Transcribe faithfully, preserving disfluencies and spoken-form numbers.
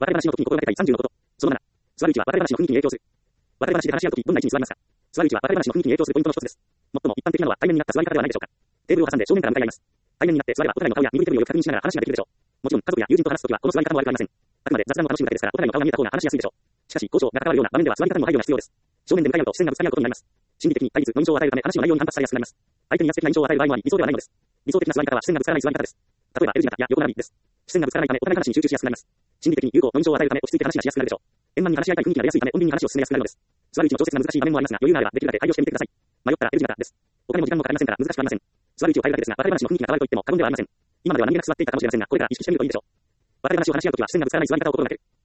別れ話の時に心がけたいさんじゅうのこと。そのなな。座る位置は別れ話の雰囲気に影響する。別れ話で話し合う時、どんな位置に座りますか？座る位置は別れ話の雰囲気に影響するポイントの一つです。最も一般的なのは対面になった座り方ではないでしょうか。テーブルを挟んで正面から向かい合います。対面になって座ればお互いの顔や身振り手振りをよく確認しながら話ができるでしょう。もちろん家族や友人と話す時はこの座り方も悪くありません。あくまで雑談を楽しむだけですからお互いの顔が見えた方が話しやすいでしょう。しかし交渉が関わるような場面では座り方にも配慮が必要です。正面で向かい合うと視線がぶつかり合うことになります。心理的に対立の印象を与えるため話の内容に反発されやすくなります。相手に威圧的な印象を与える場合もあり理想ではないのです。理想的な座り方は視線がぶつからない座り方です。例えば L 字型や横並びです。視線がぶつからないためお互い話に集中しやすくなります。心理的に有効の印象を与えるため落ち着いて話がしやすくなるでしょう。円満に話し合いたい雰囲気が出やすいため穏便に話を進めやすくなるのです。座る位置の調節が難しい場面もありますが余裕があればできるだけ配慮してみてください。迷ったら L 字型です。お金も時間もかかりませんから難しくありません。座る位置を変えるだけですが別れ話の雰囲気が変わると言っても過言ではありません。今までは何気なく座っていたかもしれませんがこれから意識してみるといいでしょう。別れ話を話し合うときは視線がぶつからない座り方を心がける。